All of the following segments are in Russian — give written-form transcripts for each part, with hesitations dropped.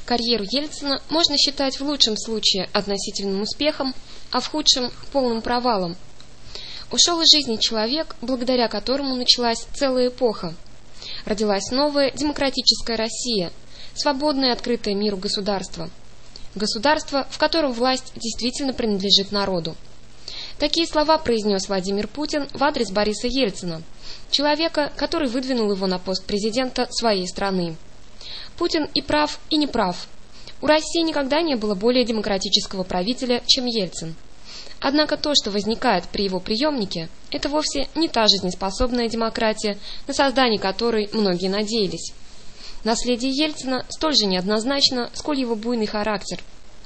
Карьеру Ельцина можно считать в лучшем случае относительным успехом, а в худшем – полным провалом. Ушел из жизни человек, благодаря которому началась целая эпоха. Родилась новая демократическая Россия, свободное и открытое миру государство. Государство, в котором власть действительно принадлежит народу. Такие слова произнес Владимир Путин в адрес Бориса Ельцина, человека, который выдвинул его на пост президента своей страны. Путин и прав, и не прав. У России никогда не было более демократического правителя, чем Ельцин. Однако то, что возникает при его преемнике, это вовсе не та жизнеспособная демократия, на создание которой многие надеялись. Наследие Ельцина столь же неоднозначно, сколь его буйный характер.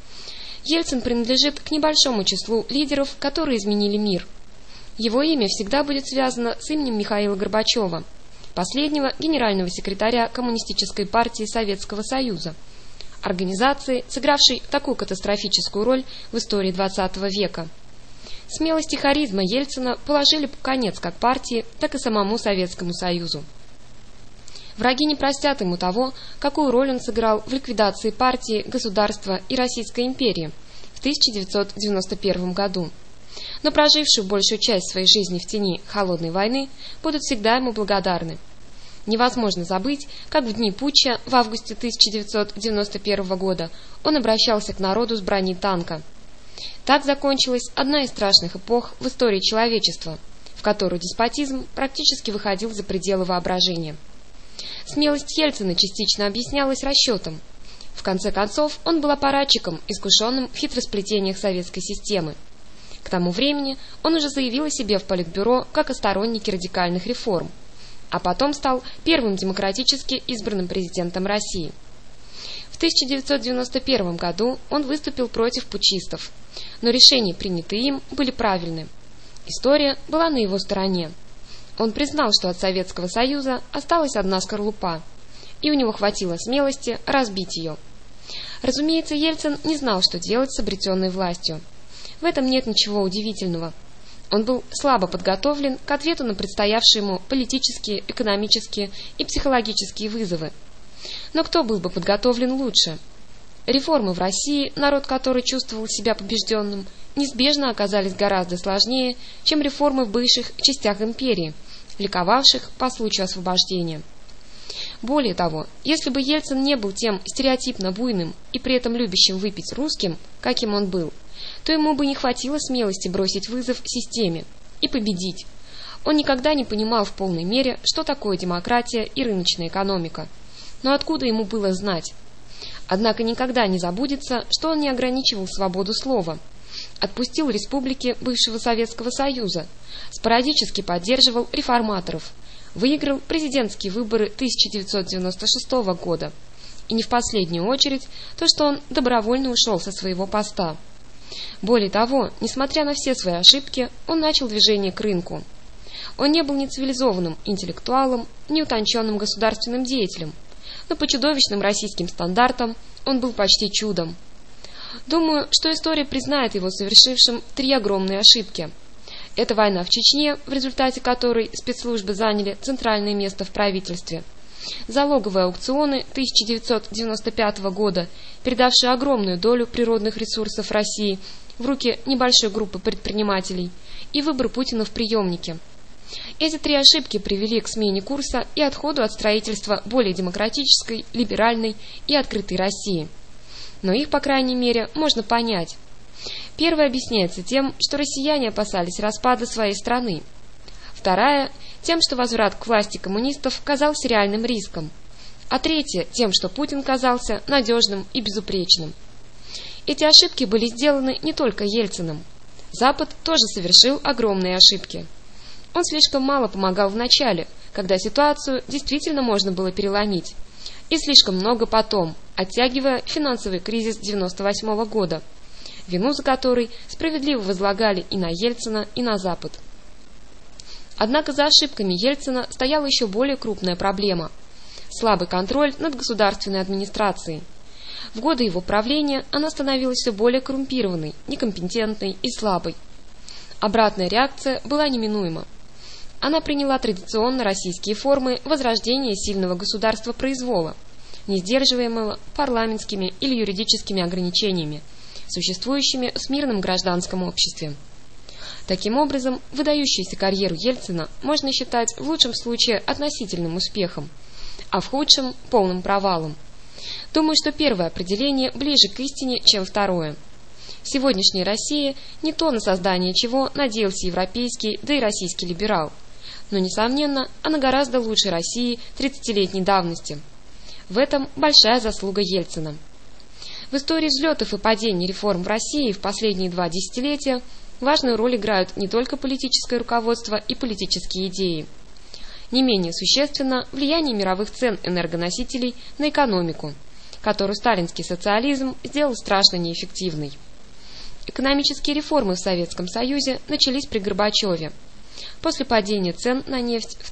Ельцин принадлежит к небольшому числу лидеров, которые изменили мир. Его имя всегда будет связано с именем Михаила Горбачева, последнего генерального секретаря Коммунистической партии Советского Союза, организации, сыгравшей такую катастрофическую роль в истории XX века. Смелость и харизма Ельцина положили конец как партии, так и самому Советскому Союзу. Враги не простят ему того, какую роль он сыграл в ликвидации партии, государства и Российской империи в 1991 году. Но прожившие большую часть своей жизни в тени холодной войны будут всегда ему благодарны. Невозможно забыть, как в дни путча в августе 1991 года он обращался к народу с бранью танка. Так закончилась одна из страшных эпох в истории человечества, в которую деспотизм практически выходил за пределы воображения. Смелость Ельцина частично объяснялась расчетом. В конце концов, он был аппаратчиком, искушенным в хитросплетениях советской системы. К тому времени он уже заявил о себе в Политбюро как о стороннике радикальных реформ, а потом стал первым демократически избранным президентом России. В 1991 году он выступил против путчистов, но решения, принятые им, были правильны. История была на его стороне. Он признал, что от Советского Союза осталась одна скорлупа, и у него хватило смелости разбить ее. Разумеется, Ельцин не знал, что делать с обретенной властью. В этом нет ничего удивительного. Он был слабо подготовлен к ответу на предстоявшие ему политические, экономические и психологические вызовы. Но кто был бы подготовлен лучше? Реформы в России, народ которой чувствовал себя побежденным, неизбежно оказались гораздо сложнее, чем реформы в бывших частях империи, ликовавших по случаю освобождения. Более того, если бы Ельцин не был тем стереотипно буйным и при этом любящим выпить русским, каким он был, то ему бы не хватило смелости бросить вызов системе и победить. Он никогда не понимал в полной мере, что такое демократия и рыночная экономика. Но откуда ему было знать? Однако никогда не забудется, что он не ограничивал свободу слова, отпустил республики бывшего Советского Союза, спорадически поддерживал реформаторов, выиграл президентские выборы 1996 года и не в последнюю очередь то, что он добровольно ушел со своего поста. Более того, несмотря на все свои ошибки, он начал движение к рынку. Он не был ни цивилизованным интеллектуалом, ни утонченным государственным деятелем, но по чудовищным российским стандартам он был почти чудом. Думаю, что история признает его совершившим 3 огромные ошибки. Это война в Чечне, в результате которой спецслужбы заняли центральное место в правительстве. Залоговые аукционы 1995 года, передавшие огромную долю природных ресурсов России в руки небольшой группы предпринимателей, и выбор Путина в преемнике. Эти 3 ошибки привели к смене курса и отходу от строительства более демократической, либеральной и открытой России. Но их, по крайней мере, можно понять. Первая объясняется тем, что россияне опасались распада своей страны. Вторая – тем, что возврат к власти коммунистов казался реальным риском. А третья – тем, что Путин казался надежным и безупречным. Эти ошибки были сделаны не только Ельциным. Запад тоже совершил огромные ошибки. Он слишком мало помогал в начале, когда ситуацию действительно можно было переломить, и слишком много потом, оттягивая финансовый кризис 1998 года, вину за который справедливо возлагали и на Ельцина, и на Запад. Однако за ошибками Ельцина стояла еще более крупная проблема – слабый контроль над государственной администрацией. В годы его правления она становилась все более коррумпированной, некомпетентной и слабой. Обратная реакция была неминуема. Она приняла традиционно российские формы возрождения сильного государства произвола, не сдерживаемого парламентскими или юридическими ограничениями, существующими в мирном гражданском обществе. Таким образом, выдающуюся карьеру Ельцина можно считать в лучшем случае относительным успехом, а в худшем – полным провалом. Думаю, что первое определение ближе к истине, чем второе. Сегодняшняя Россия не то, на создание чего надеялся европейский, да и российский либерал, но, несомненно, она гораздо лучше России 30-летней давности. В этом большая заслуга Ельцина. В истории взлетов и падений реформ в России в последние 2 десятилетия важную роль играют не только политическое руководство и политические идеи. Не менее существенно влияние мировых цен энергоносителей на экономику, которую сталинский социализм сделал страшно неэффективной. Экономические реформы в Советском Союзе начались при Горбачеве, после падения цен на нефть в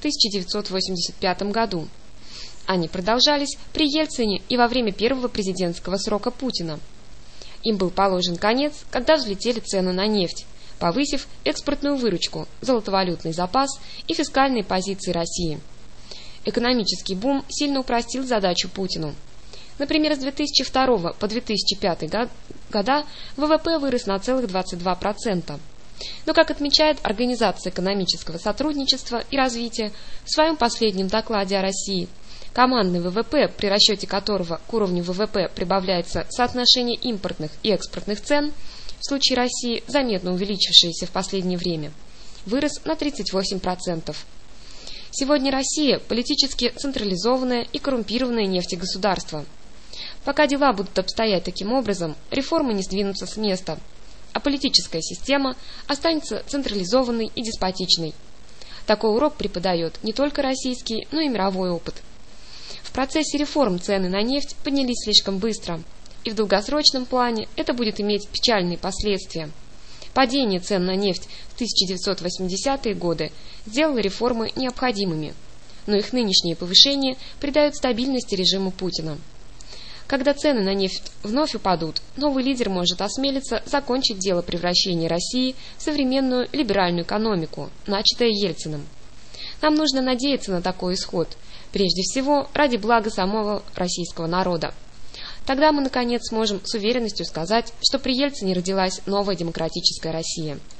1985 году. Они продолжались при Ельцине и во время первого президентского срока Путина. Им был положен конец, когда взлетели цены на нефть, повысив экспортную выручку, золотовалютный запас и фискальные позиции России. Экономический бум сильно упростил задачу Путину. Например, с 2002 по 2005 года ВВП вырос на целых 22%. Но, как отмечает Организация экономического сотрудничества и развития в своем последнем докладе о России, командный ВВП, при расчете которого к уровню ВВП прибавляется соотношение импортных и экспортных цен, в случае России заметно увеличившееся в последнее время, вырос на 38%. Сегодня Россия – политически централизованное и коррумпированное нефтегосударство. Пока дела будут обстоять таким образом, реформы не сдвинутся с места, а политическая система останется централизованной и деспотичной. Такой урок преподает не только российский, но и мировой опыт. В процессе реформ цены на нефть поднялись слишком быстро, и в долгосрочном плане это будет иметь печальные последствия. Падение цен на нефть в 1980-е годы сделало реформы необходимыми, но их нынешнее повышение придает стабильности режиму Путина. Когда цены на нефть вновь упадут, новый лидер может осмелиться закончить дело превращения России в современную либеральную экономику, начатое Ельциным. Нам нужно надеяться на такой исход, прежде всего ради блага самого российского народа. Тогда мы, наконец, сможем с уверенностью сказать, что при Ельцине родилась новая демократическая Россия.